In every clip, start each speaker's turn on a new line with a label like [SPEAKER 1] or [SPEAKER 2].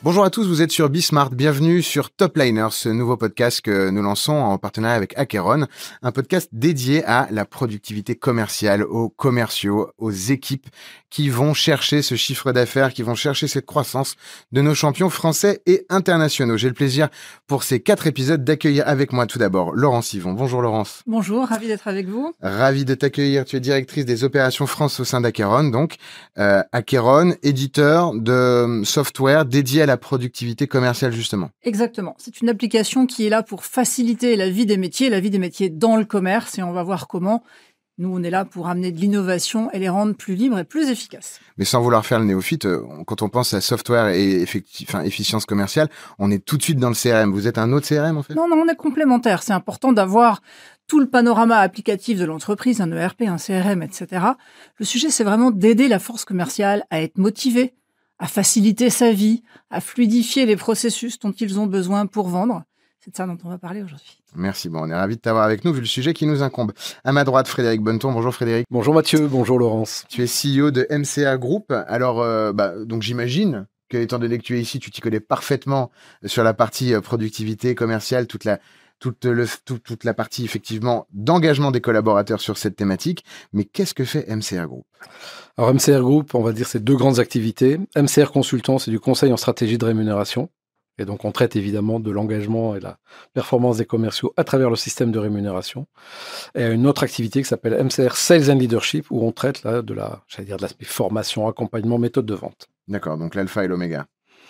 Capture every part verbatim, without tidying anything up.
[SPEAKER 1] Bonjour à tous, vous êtes sur Bismart, bienvenue sur Top Liners, ce nouveau podcast que nous lançons en partenariat avec Acheron, un podcast dédié à la productivité commerciale, aux commerciaux, aux équipes qui vont chercher ce chiffre d'affaires, qui vont chercher cette croissance de nos champions français et internationaux. J'ai le plaisir pour ces quatre épisodes d'accueillir avec moi tout d'abord Laurence Yvon. Bonjour Laurence.
[SPEAKER 2] Bonjour, ravi d'être avec vous.
[SPEAKER 1] Ravi de t'accueillir, tu es directrice des opérations France au sein d'Acheron, donc euh, Acheron, éditeur de software dédié à la productivité commerciale justement.
[SPEAKER 2] Exactement, c'est une application qui est là pour faciliter la vie des métiers, la vie des métiers dans le commerce et on va voir comment. Nous, on est là pour amener de l'innovation et les rendre plus libres et plus efficaces.
[SPEAKER 1] Mais sans vouloir faire le néophyte, quand on pense à software et effecti- enfin, efficience commerciale, on est tout de suite dans le C R M. Vous êtes un autre C R M en fait ?
[SPEAKER 2] Non, non, on est complémentaires. C'est important d'avoir tout le panorama applicatif de l'entreprise, un E R P, un C R M, et cetera. Le sujet, c'est vraiment d'aider la force commerciale à être motivée, à faciliter sa vie, à fluidifier les processus dont ils ont besoin pour vendre. C'est de ça dont on va parler aujourd'hui.
[SPEAKER 1] Merci, bon, on est ravis de t'avoir avec nous vu le sujet qui nous incombe. À ma droite, Frédéric Bonneton. Bonjour Frédéric.
[SPEAKER 3] Bonjour Mathieu, bonjour Laurence.
[SPEAKER 1] Tu es C E O de M C A Group. Alors, euh, bah, donc j'imagine que, étant donné que tu es ici, tu t'y connais parfaitement sur la partie euh, productivité commerciale, toute la, toute, le, tout, toute la partie effectivement d'engagement des collaborateurs sur cette thématique. Mais qu'est-ce que fait M C A Group ?
[SPEAKER 3] Alors M C R Group, on va dire, c'est deux grandes activités. M C R Consultant, c'est du conseil en stratégie de rémunération. Et donc, on traite évidemment de l'engagement et la performance des commerciaux à travers le système de rémunération. Et une autre activité qui s'appelle M C R Sales and Leadership, où on traite là de la, j'allais dire, de l'aspect formation, accompagnement, méthode de vente.
[SPEAKER 1] D'accord, donc l'alpha et l'oméga.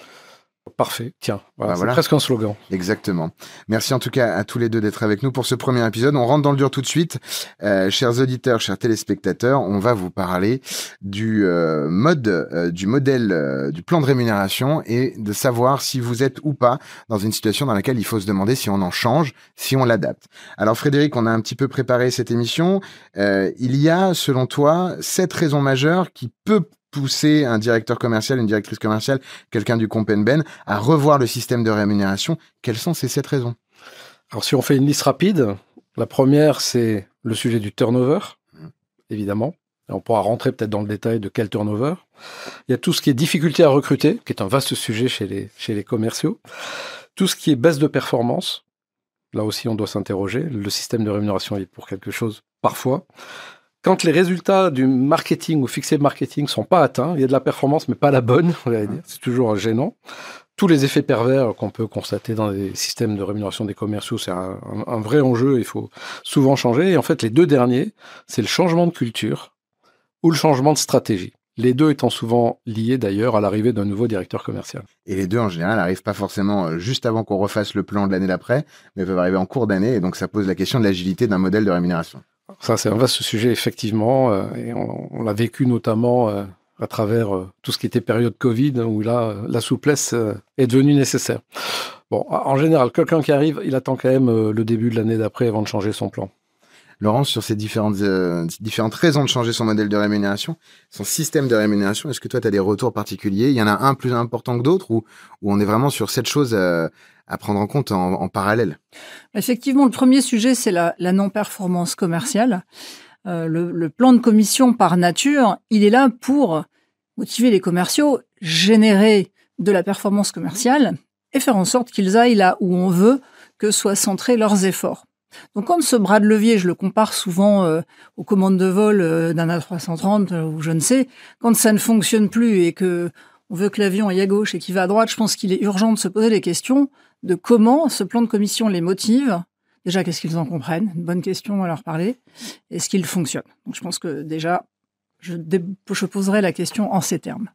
[SPEAKER 3] Parfait, tiens, voilà,
[SPEAKER 1] Bah
[SPEAKER 3] c'est
[SPEAKER 1] voilà.
[SPEAKER 3] presque un slogan.
[SPEAKER 1] Exactement. Merci en tout cas à tous les deux d'être avec nous pour ce premier épisode. On rentre dans le dur tout de suite. Euh, chers auditeurs, chers téléspectateurs, on va vous parler du euh, mode, euh, du modèle, euh, du plan de rémunération et de savoir si vous êtes ou pas dans une situation dans laquelle il faut se demander si on en change, si on l'adapte. Alors Frédéric, on a un petit peu préparé cette émission. Euh, il y a, selon toi, sept raisons majeures qui peuvent pousser un directeur commercial, une directrice commerciale, quelqu'un du Compenben, à revoir le système de rémunération. Quelles sont ces sept raisons ?
[SPEAKER 3] Alors, si on fait une liste rapide, la première, c'est le sujet du turnover, mmh. évidemment. Et on pourra rentrer peut-être dans le détail de quel turnover. Il y a tout ce qui est difficulté à recruter, qui est un vaste sujet chez les, chez les commerciaux. Tout ce qui est baisse de performance. Là aussi, on doit s'interroger. Le système de rémunération est pour quelque chose, parfois. Quand les résultats du marketing ou fixé marketing ne sont pas atteints, il y a de la performance, mais pas la bonne, on va dire. C'est toujours gênant. Tous les effets pervers qu'on peut constater dans les systèmes de rémunération des commerciaux, c'est un, un, un vrai enjeu, il faut souvent changer. Et en fait, les deux derniers, c'est le changement de culture ou le changement de stratégie. Les deux étant souvent liés d'ailleurs à l'arrivée d'un nouveau directeur commercial.
[SPEAKER 1] Et les deux, en général, n'arrivent pas forcément juste avant qu'on refasse le plan de l'année d'après, mais peuvent arriver en cours d'année. Et donc, ça pose la question de l'agilité d'un modèle de rémunération.
[SPEAKER 3] Ça, c'est un vaste sujet, effectivement, euh, et on, on l'a vécu notamment euh, à travers euh, tout ce qui était période Covid, où là, euh, la souplesse euh, est devenue nécessaire. Bon, en général, quelqu'un qui arrive, il attend quand même euh, le début de l'année d'après avant de changer son plan.
[SPEAKER 1] Laurence, sur ces différentes, euh, différentes raisons de changer son modèle de rémunération, son système de rémunération, est-ce que toi, tu as des retours particuliers ? Il y en a un plus important que d'autres ou, ou on est vraiment sur cette chose euh, à prendre en compte en, en parallèle ?
[SPEAKER 2] Effectivement, le premier sujet, c'est la, la non-performance commerciale. Euh, le, le plan de commission, par nature, il est là pour motiver les commerciaux, générer de la performance commerciale et faire en sorte qu'ils aillent là où on veut que soient centrés leurs efforts. Donc quand ce bras de levier, je le compare souvent euh, aux commandes de vol euh, d'un A trois cent trente euh, ou je ne sais, quand ça ne fonctionne plus et que on veut que l'avion aille à gauche et qu'il va à droite, je pense qu'il est urgent de se poser les questions de comment ce plan de commission les motive. Déjà, qu'est-ce qu'ils en comprennent ? Une bonne question à leur parler. Est-ce qu'il fonctionne ? Donc je pense que déjà, je, dé- je poserai la question en ces termes.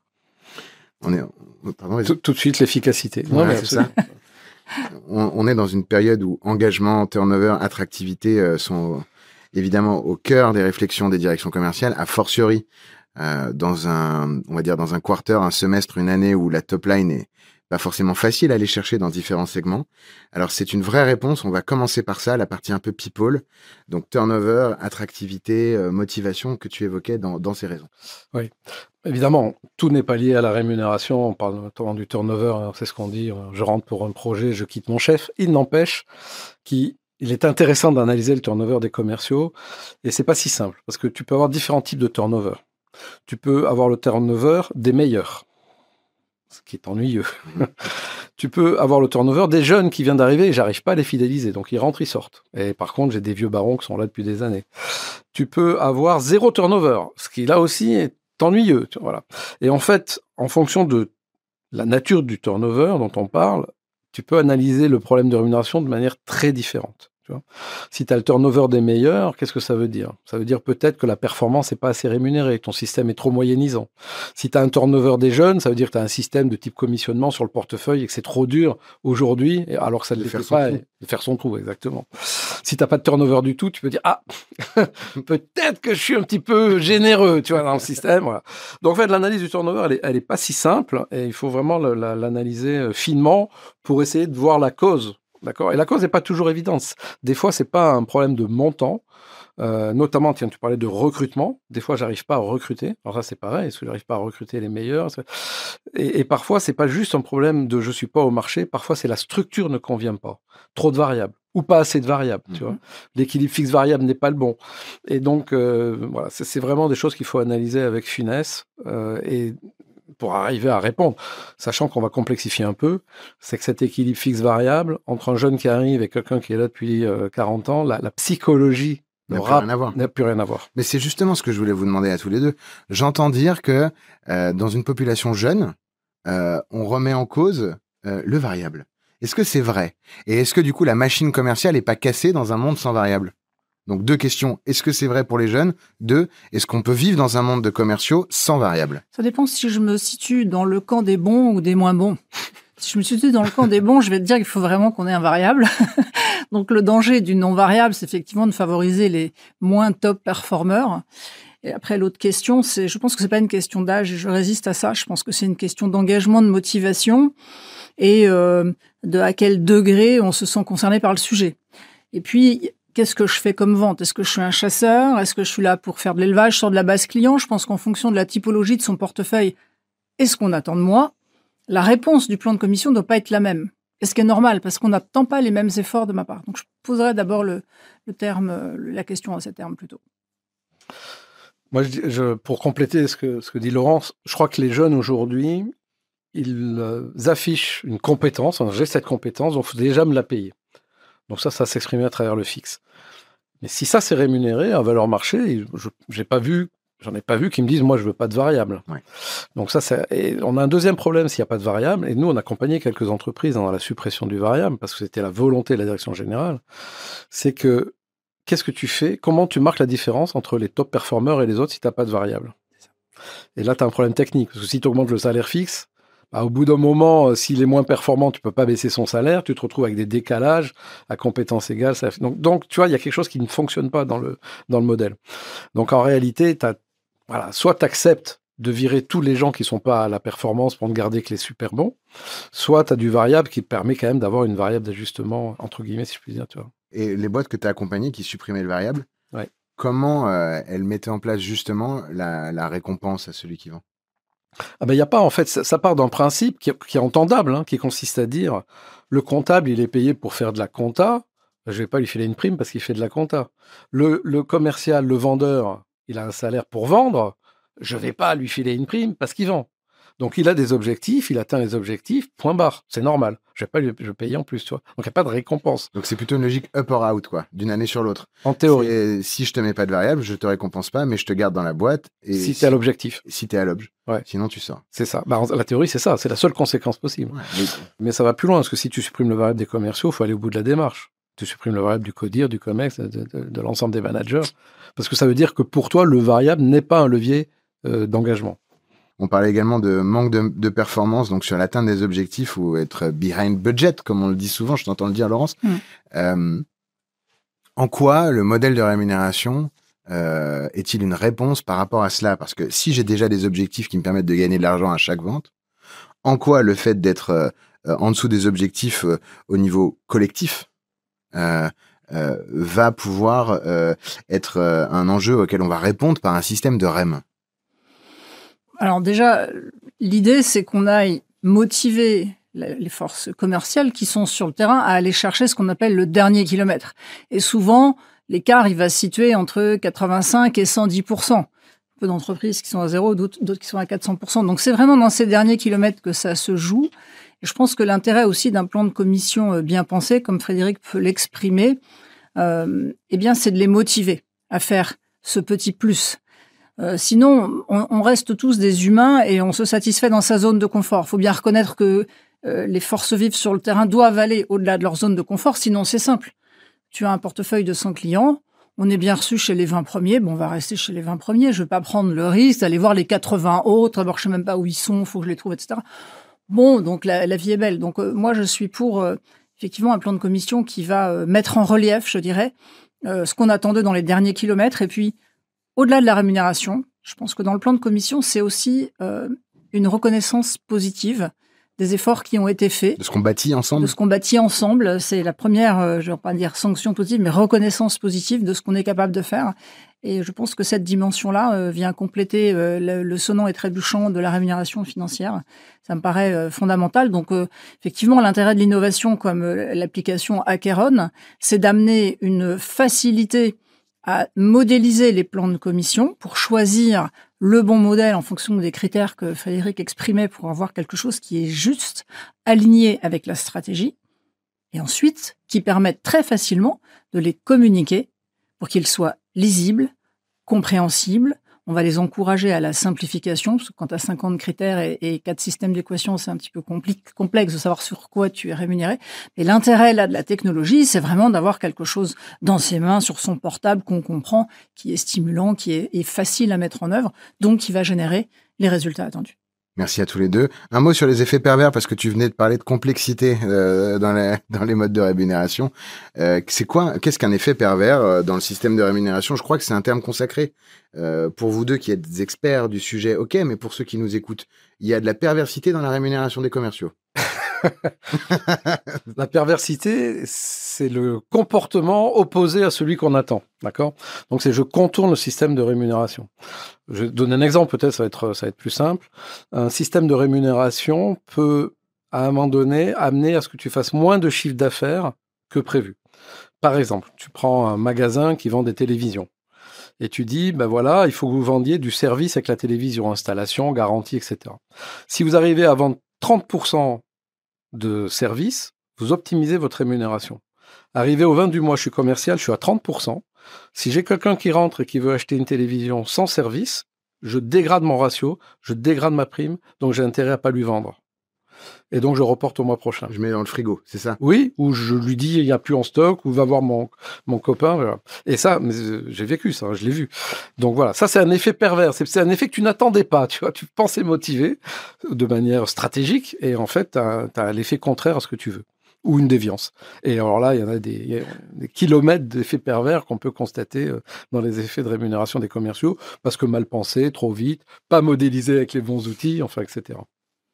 [SPEAKER 1] On est, pardon,
[SPEAKER 3] tout, tout de suite, l'efficacité.
[SPEAKER 1] Ouais, ouais, c'est ça. On, on est dans une période où engagement, turnover, attractivité euh, sont évidemment au cœur des réflexions des directions commerciales, a fortiori euh, dans un, on va dire dans un quarter, un semestre, une année où la top line est pas forcément facile à aller chercher dans différents segments. Alors c'est une vraie réponse. On va commencer par ça, la partie un peu people. Donc turnover, attractivité, euh, motivation que tu évoquais dans, dans ces raisons.
[SPEAKER 3] Oui. Évidemment, tout n'est pas lié à la rémunération. On parle notamment du turnover, hein, c'est ce qu'on dit. Je rentre pour un projet, je quitte mon chef. Il n'empêche qu'il est intéressant d'analyser le turnover des commerciaux. Et c'est pas si simple, parce que tu peux avoir différents types de turnover. Tu peux avoir le turnover des meilleurs. ce qui est ennuyeux. Mmh. Tu peux avoir le turnover des jeunes qui viennent d'arriver et j'arrive pas à les fidéliser. Donc, ils rentrent, ils sortent. Et par contre, j'ai des vieux barons qui sont là depuis des années. Tu peux avoir zéro turnover, ce qui là aussi est ennuyeux. Tu vois, voilà. Et en fait, en fonction de la nature du turnover dont on parle, tu peux analyser le problème de rémunération de manière très différente. Tu vois. Si tu as le turnover des meilleurs, qu'est-ce que ça veut dire? Ça veut dire peut-être que la performance n'est pas assez rémunérée, ton système est trop moyennisant. Si tu as un turnover des jeunes, ça veut dire que tu as un système de type commissionnement sur le portefeuille et que c'est trop dur aujourd'hui, alors que ça ne l'était pas, de faire son trou, exactement. Si tu n'as pas de turnover du tout, tu peux dire « Ah, peut-être que je suis un petit peu généreux tu vois, dans le système. » Voilà. Donc en fait, l'analyse du turnover, elle n'est elle est pas si simple et il faut vraiment la, la, l'analyser finement pour essayer de voir la cause. D'accord. Et la cause n'est pas toujours évidente. Des fois, c'est pas un problème de montant. Euh, notamment, tiens, tu parlais de recrutement. Des fois, j'arrive pas à recruter. Alors ça, c'est pareil. Est-ce que j'arrive pas à recruter les meilleurs? Et, et parfois, c'est pas juste un problème de je suis pas au marché. Parfois, c'est la structure ne convient pas. Trop de variables ou pas assez de variables. Mm-hmm. Tu vois, l'équilibre fixe variable n'est pas le bon. Et donc, euh, voilà, c'est, c'est vraiment des choses qu'il faut analyser avec finesse euh, et pour arriver à répondre, sachant qu'on va complexifier un peu, c'est que cet équilibre fixe-variable, entre un jeune qui arrive et quelqu'un qui est là depuis euh, quarante ans, la, la psychologie
[SPEAKER 1] n'a plus, rien à voir.
[SPEAKER 3] n'a plus rien à voir.
[SPEAKER 1] Mais c'est justement ce que je voulais vous demander à tous les deux. J'entends dire que euh, dans une population jeune, euh, on remet en cause euh, le variable. Est-ce que c'est vrai? Et est-ce que du coup la machine commerciale n'est pas cassée dans un monde sans variable? Donc deux questions, est-ce que c'est vrai pour les jeunes? Deux, est-ce qu'on peut vivre dans un monde de commerciaux sans variable?
[SPEAKER 2] Ça dépend si je me situe dans le camp des bons ou des moins bons. Si je me situe dans le camp des bons, je vais te dire qu'il faut vraiment qu'on ait un variable. Donc le danger du non-variable, c'est effectivement de favoriser les moins top performeurs. Et après, l'autre question, c'est, je pense que c'est pas une question d'âge et je résiste à ça. Je pense que c'est une question d'engagement, de motivation et euh, de à quel degré on se sent concerné par le sujet. Et puis, qu'est-ce que je fais comme vente? Est-ce que je suis un chasseur? Est-ce que je suis là pour faire de l'élevage sur de la base client? Je pense qu'en fonction de la typologie de son portefeuille et ce qu'on attend de moi, la réponse du plan de commission ne doit pas être la même. Et ce qui est normal, parce qu'on n'attend pas les mêmes efforts de ma part. Donc, je poserai d'abord le, le terme, la question à ce terme plutôt.
[SPEAKER 3] Moi, je, je, pour compléter ce que, ce que dit Laurence, je crois que les jeunes aujourd'hui, ils euh, affichent une compétence. J'ai cette compétence, donc il faut déjà me la payer. Donc ça, ça s'exprime à travers le fixe. Mais si ça c'est rémunéré à valeur marché, je j'ai pas vu, j'en ai pas vu qui me disent moi je veux pas de variable. Ouais. Donc ça, c'est, et on a un deuxième problème s'il n'y a pas de variable. Et nous, on a accompagné quelques entreprises dans la suppression du variable parce que c'était la volonté de la direction générale. C'est que qu'est-ce que tu fais? Comment tu marques la différence entre les top performeurs et les autres si tu n'as pas de variable? Et là, tu as un problème technique parce que si tu augmentes le salaire fixe, bah, au bout d'un moment, euh, s'il est moins performant, tu peux pas baisser son salaire, tu te retrouves avec des décalages à compétences égales. Ça... Donc, donc, tu vois, il y a quelque chose qui ne fonctionne pas dans le, dans le modèle. Donc, en réalité, t'as, voilà, soit tu acceptes de virer tous les gens qui sont pas à la performance pour ne garder que les super bons, soit tu as du variable qui te permet quand même d'avoir une variable d'ajustement, entre guillemets, si je puis dire. Tu vois.
[SPEAKER 1] Et les boîtes que tu as accompagnées qui supprimaient le variable,
[SPEAKER 3] ouais.
[SPEAKER 1] comment euh, elles mettaient en place justement la, la récompense à celui qui vend?
[SPEAKER 3] Ah ben, il n'y a pas, en fait, ça, ça part d'un principe qui, qui est entendable, hein, qui consiste à dire le comptable, il est payé pour faire de la compta, je ne vais pas lui filer une prime parce qu'il fait de la compta. Le, le commercial, le vendeur, il a un salaire pour vendre, je ne vais pas lui filer une prime parce qu'il vend. Donc, il a des objectifs, il atteint les objectifs, point barre. C'est normal. Je ne vais pas lui je vais payer en plus, tu vois. Donc, il n'y a pas de récompense.
[SPEAKER 1] Donc, c'est plutôt une logique up or out, quoi, d'une année sur l'autre.
[SPEAKER 3] En théorie.
[SPEAKER 1] C'est, si je te mets pas de variable, je te récompense pas, mais je te garde dans la boîte. Et
[SPEAKER 3] si, si tu es à l'objectif.
[SPEAKER 1] Si tu es à l'objet.
[SPEAKER 3] Ouais.
[SPEAKER 1] Sinon, tu sors.
[SPEAKER 3] C'est ça. Bah, la théorie, c'est ça. C'est la seule conséquence possible. Ouais, mais... mais ça va plus loin, parce que si tu supprimes le variable des commerciaux, il faut aller au bout de la démarche. Tu supprimes le variable du codir, du COMEX, de, de, de, de l'ensemble des managers. Parce que ça veut dire que pour toi, le variable n'est pas un levier euh, d'engagement.
[SPEAKER 1] On parlait également de manque de, de performance, donc sur l'atteinte des objectifs ou être behind budget, comme on le dit souvent, je t'entends le dire, Laurence. Mm. Euh, en quoi le modèle de rémunération euh, est-il une réponse par rapport à cela? Parce que si j'ai déjà des objectifs qui me permettent de gagner de l'argent à chaque vente, en quoi le fait d'être euh, en dessous des objectifs euh, au niveau collectif euh, euh, va pouvoir euh, être euh, un enjeu auquel on va répondre par un système de R E M?
[SPEAKER 2] Alors déjà, l'idée, c'est qu'on aille motiver les forces commerciales qui sont sur le terrain à aller chercher ce qu'on appelle le dernier kilomètre. Et souvent, l'écart, il va se situer entre quatre-vingt-cinq et cent dix pour cent. peu d'entreprises qui sont à zéro, d'autres, d'autres qui sont à quatre cents pour cent. Donc, c'est vraiment dans ces derniers kilomètres que ça se joue. Et je pense que l'intérêt aussi d'un plan de commission bien pensé, comme Frédéric peut l'exprimer, euh, eh bien, c'est de les motiver à faire ce petit plus. Euh, sinon, on, on reste tous des humains et on se satisfait dans sa zone de confort. Il faut bien reconnaître que euh, les forces vives sur le terrain doivent aller au-delà de leur zone de confort, sinon c'est simple. Tu as un portefeuille de cent clients, on est bien reçu chez les vingt premiers, bon, on va rester chez les vingt premiers, je ne vais pas prendre le risque d'aller voir les quatre-vingts autres, d'abord je ne sais même pas où ils sont, il faut que je les trouve, et cetera. Bon, donc la, la vie est belle. Donc euh, moi, je suis pour euh, effectivement un plan de commission qui va euh, mettre en relief, je dirais, euh, ce qu'on attendait dans les derniers kilomètres. Et puis, au-delà de la rémunération, je pense que dans le plan de commission, c'est aussi euh, une reconnaissance positive des efforts qui ont été faits.
[SPEAKER 1] De ce qu'on bâtit ensemble.
[SPEAKER 2] De ce qu'on bâtit ensemble. C'est la première, euh, je ne vais pas dire sanction positive, mais reconnaissance positive de ce qu'on est capable de faire. Et je pense que cette dimension-là euh, vient compléter euh, le, le sonnant et trébuchant de la rémunération financière. Ça me paraît euh, fondamental. Donc, euh, effectivement, l'intérêt de l'innovation comme euh, l'application Acheron, c'est d'amener une facilité à modéliser les plans de commission pour choisir le bon modèle en fonction des critères que Frédéric exprimait pour avoir quelque chose qui est juste, aligné avec la stratégie, et ensuite qui permette très facilement de les communiquer pour qu'ils soient lisibles, compréhensibles. On va les encourager à la simplification, parce que quand tu as cinquante critères et, et quatre systèmes d'équations, c'est un petit peu complexe de savoir sur quoi tu es rémunéré. Et l'intérêt là de la technologie, c'est vraiment d'avoir quelque chose dans ses mains, sur son portable, qu'on comprend, qui est stimulant, qui est, est facile à mettre en œuvre, donc qui va générer les résultats attendus.
[SPEAKER 1] Merci à tous les deux. Un mot sur les effets pervers, parce que tu venais de parler de complexité euh, dans, les, dans les modes de rémunération. Euh, c'est quoi, qu'est-ce qu'un effet pervers euh, dans le système de rémunération? Je crois que c'est un terme consacré. Euh, pour vous deux qui êtes des experts du sujet, ok, mais pour ceux qui nous écoutent, il y a de la perversité dans la rémunération des commerciaux.
[SPEAKER 3] La perversité, c'est le comportement opposé à celui qu'on attend, d'accord? Donc c'est je contourne le système de rémunération. Je vais donner un exemple, peut-être ça va être ça va être plus simple. Un système de rémunération peut à un moment donné amener à ce que tu fasses moins de chiffre d'affaires que prévu. Par exemple, tu prends un magasin qui vend des télévisions et tu dis ben voilà, il faut que vous vendiez du service avec la télévision, installation, garantie, et cetera. Si vous arrivez à vendre trente pour cent de service, vous optimisez votre rémunération. Arrivé au vingt du mois, je suis commercial, je suis à trente pour cent. Si j'ai quelqu'un qui rentre et qui veut acheter une télévision sans service, je dégrade mon ratio, je dégrade ma prime, donc j'ai intérêt à pas lui vendre. Et donc je reporte au mois prochain.
[SPEAKER 1] Je mets dans le frigo, c'est ça?
[SPEAKER 3] Oui, ou je lui dis il n'y a plus en stock, ou va voir mon, mon copain. Voilà. Et ça, mais j'ai vécu ça, je l'ai vu. Donc voilà, ça c'est un effet pervers, c'est, c'est un effet que tu n'attendais pas, tu vois, tu pensais motiver de manière stratégique, et en fait, tu as l'effet contraire à ce que tu veux, ou une déviance. Et alors là, il y en a des, il y a des kilomètres d'effets pervers qu'on peut constater dans les effets de rémunération des commerciaux, parce que mal pensé, trop vite, pas modélisé avec les bons outils, enfin, et cetera.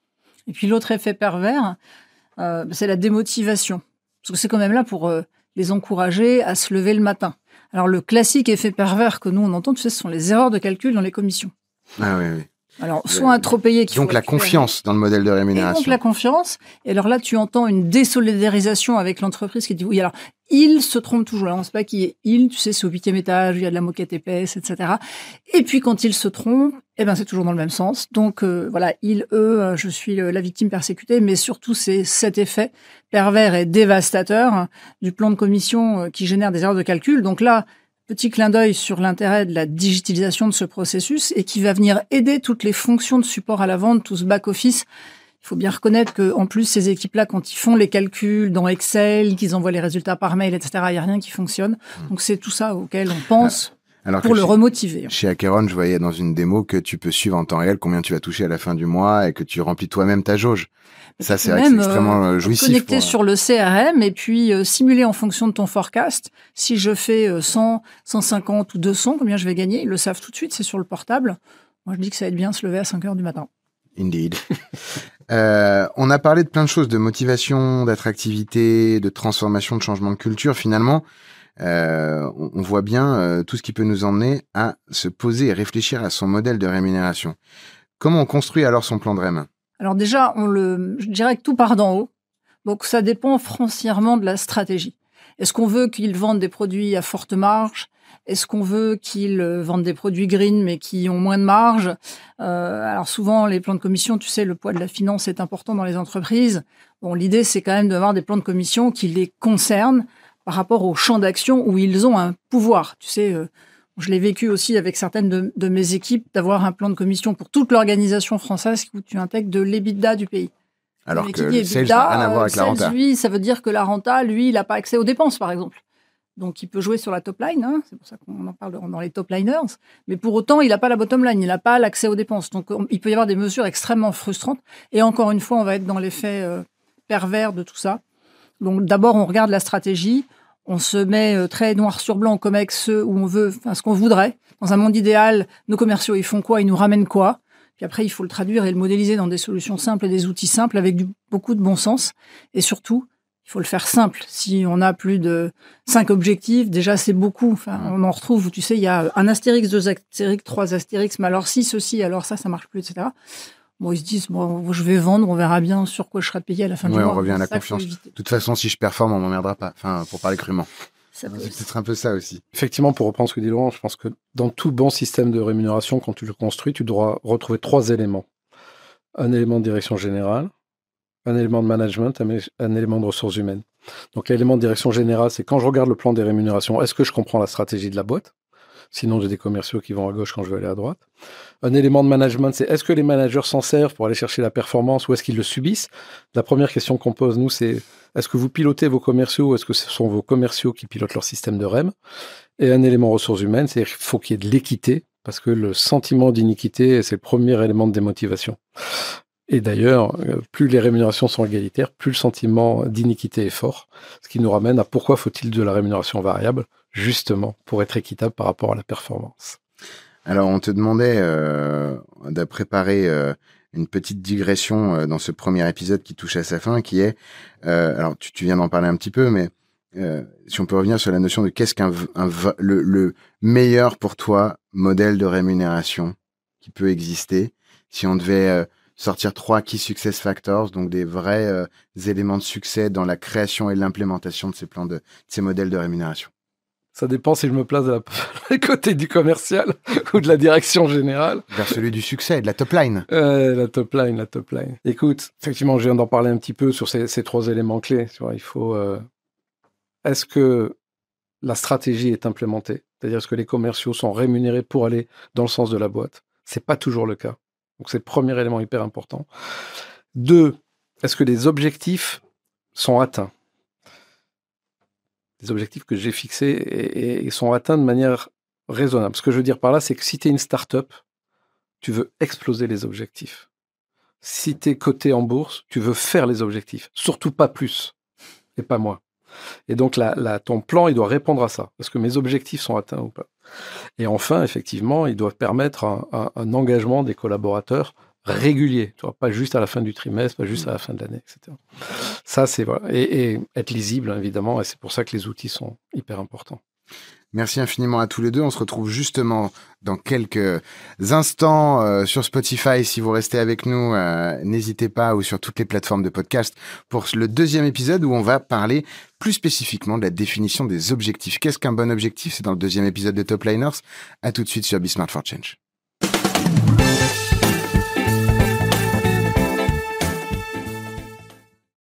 [SPEAKER 2] Et puis l'autre effet pervers, euh, c'est la démotivation. Parce que c'est quand même là pour euh, les encourager à se lever le matin. Alors le classique effet pervers que nous on entend, tu sais, ce sont les erreurs de calcul dans les commissions.
[SPEAKER 1] Ah oui, oui.
[SPEAKER 2] Alors, soit un trop payé qui
[SPEAKER 1] Donc la confiance dans le modèle de rémunération.
[SPEAKER 2] Et donc la confiance. Et alors là, tu entends une désolidarisation avec l'entreprise qui dit oui, alors il se trompe toujours. Alors, on ne sait pas qui est il, tu sais, c'est au huitième étage, il y a de la moquette épaisse, et cetera. Et puis quand il se trompe, eh ben c'est toujours dans le même sens. Donc euh, voilà, il, eux, je suis la victime persécutée, mais surtout c'est cet effet pervers et dévastateur du plan de commission qui génère des erreurs de calcul. Donc là, petit clin d'œil sur l'intérêt de la digitalisation de ce processus et qui va venir aider toutes les fonctions de support à la vente, tout ce back-office. Il faut bien reconnaître qu'en plus, ces équipes-là, quand ils font les calculs dans Excel, qu'ils envoient les résultats par mail, et cetera, il n'y a rien qui fonctionne. Donc, c'est tout ça auquel on pense Alors pour le chez, remotiver.
[SPEAKER 1] Chez Acheron, je voyais dans une démo que tu peux suivre en temps réel combien tu vas toucher à la fin du mois et que tu remplis toi-même ta jauge. Ça, c'est vrai que c'est extrêmement euh, jouissif.
[SPEAKER 2] Connecté
[SPEAKER 1] pour...
[SPEAKER 2] sur le C R M et puis euh, simuler en fonction de ton forecast. Si je fais euh, cent, cent cinquante ou deux cents, combien je vais gagner, ils le savent tout de suite, c'est sur le portable. Moi, je dis que ça va être bien se lever à cinq heures du matin.
[SPEAKER 1] Indeed. euh, on a parlé de plein de choses, de motivation, d'attractivité, de transformation, de changement de culture. Finalement, euh, on, on voit bien euh, tout ce qui peut nous emmener à se poser et réfléchir à son modèle de rémunération. Comment on construit alors son plan de rém?
[SPEAKER 2] Alors déjà, on le, je dirais que tout part d'en haut. Donc ça dépend foncièrement de la stratégie. Est-ce qu'on veut qu'ils vendent des produits à forte marge ? Est-ce qu'on veut qu'ils vendent des produits green mais qui ont moins de marge ? euh, Alors souvent, les plans de commission, tu sais, le poids de la finance est important dans les entreprises. Bon, l'idée, c'est quand même d'avoir des plans de commission qui les concernent par rapport au champ d'action où ils ont un pouvoir. Tu sais, euh, je l'ai vécu aussi avec certaines de, de mes équipes, d'avoir un plan de commission pour toute l'organisation française où tu intègres de l'EBITDA du pays.
[SPEAKER 1] Alors
[SPEAKER 2] mais
[SPEAKER 1] que le sales n'a rien à voir avec la renta.
[SPEAKER 2] Lui, ça veut dire que la renta, lui, il n'a pas accès aux dépenses, par exemple. Donc, il peut jouer sur la top line, hein, c'est pour ça qu'on en parle dans les top liners, mais pour autant, il n'a pas la bottom line, il n'a pas l'accès aux dépenses. Donc, on, il peut y avoir des mesures extrêmement frustrantes. Et encore une fois, on va être dans l'effet euh, pervers de tout ça. Donc, d'abord, on regarde la stratégie, on se met euh, très noir sur blanc comme avec ceux où on veut, enfin, ce qu'on voudrait. Dans un monde idéal, nos commerciaux, ils font quoi ? Ils nous ramènent quoi ? Puis après, il faut le traduire et le modéliser dans des solutions simples et des outils simples avec du, beaucoup de bon sens. Et surtout, il faut le faire simple. Si on a plus de cinq objectifs, déjà, c'est beaucoup. Enfin, on en retrouve, tu sais, il y a un astérix, deux astérix, trois astérix, mais alors si, ceci, alors ça, ça marche plus, et cetera. Bon, ils se disent, bon, je vais vendre, on verra bien sur quoi je serai payé à la fin
[SPEAKER 1] ouais,
[SPEAKER 2] du mois.
[SPEAKER 1] On revient à la confiance. De toute façon, si je performe, on m'emmerdera pas. Enfin, pour parler crûment. C'est peut-être un peu ça aussi.
[SPEAKER 3] Effectivement, pour reprendre ce que dit Laurent, je pense que dans tout bon système de rémunération, quand tu le construis, tu dois retrouver trois éléments. Un élément de direction générale, un élément de management, un élément de ressources humaines. Donc l'élément de direction générale, c'est quand je regarde le plan des rémunérations, est-ce que je comprends la stratégie de la boîte ? Sinon, j'ai des commerciaux qui vont à gauche quand je veux aller à droite. Un élément de management, c'est est-ce que les managers s'en servent pour aller chercher la performance ou est-ce qu'ils le subissent ? La première question qu'on pose, nous, c'est est-ce que vous pilotez vos commerciaux ou est-ce que ce sont vos commerciaux qui pilotent leur système de R E M ? Et un élément ressources humaines, c'est qu'il faut qu'il y ait de l'équité parce que le sentiment d'iniquité, c'est le premier élément de démotivation. Et d'ailleurs, plus les rémunérations sont égalitaires, plus le sentiment d'iniquité est fort, ce qui nous ramène à pourquoi faut-il de la rémunération variable ? Justement, pour être équitable par rapport à la performance.
[SPEAKER 1] Alors, on te demandait euh, de préparer euh, une petite digression euh, dans ce premier épisode qui touche à sa fin, qui est, euh, alors tu, tu viens d'en parler un petit peu, mais euh, si on peut revenir sur la notion de qu'est-ce qu'un un, le, le meilleur pour toi modèle de rémunération qui peut exister, si on devait euh, sortir trois key success factors, donc des vrais euh, éléments de succès dans la création et l'implémentation de ces plans de, de ces modèles de rémunération.
[SPEAKER 3] Ça dépend si je me place de la côté du commercial ou de la direction générale.
[SPEAKER 1] Vers celui du succès, de la top line.
[SPEAKER 3] Euh, la top line, la top line. Écoute, effectivement, je viens d'en parler un petit peu sur ces, ces trois éléments clés. Tu vois, il faut. Euh... Est-ce que la stratégie est implémentée ? C'est-à-dire, est-ce que les commerciaux sont rémunérés pour aller dans le sens de la boîte ? C'est pas toujours le cas. Donc, c'est le premier élément hyper important. Deux, est-ce que les objectifs sont atteints ? Les objectifs que j'ai fixés et, et sont atteints de manière raisonnable. Ce que je veux dire par là, c'est que si tu es une start-up, tu veux exploser les objectifs. Si tu es coté en bourse, tu veux faire les objectifs. Surtout pas plus, et pas moins. Et donc, la, la, ton plan, il doit répondre à ça. Est-ce que mes objectifs sont atteints ou pas ? Et enfin, effectivement, il doit permettre un, un, un engagement des collaborateurs régulier, tu vois, pas juste à la fin du trimestre, pas juste à la fin de l'année, et cetera. Ça, c'est voilà. Et, et être lisible, évidemment, et c'est pour ça que les outils sont hyper importants.
[SPEAKER 1] Merci infiniment à tous les deux. On se retrouve justement dans quelques instants euh, sur Spotify. Si vous restez avec nous, euh, n'hésitez pas, ou sur toutes les plateformes de podcast, pour le deuxième épisode où on va parler plus spécifiquement de la définition des objectifs. Qu'est-ce qu'un bon objectif ? C'est dans le deuxième épisode de Top Liners. À tout de suite sur Be Smart for Change.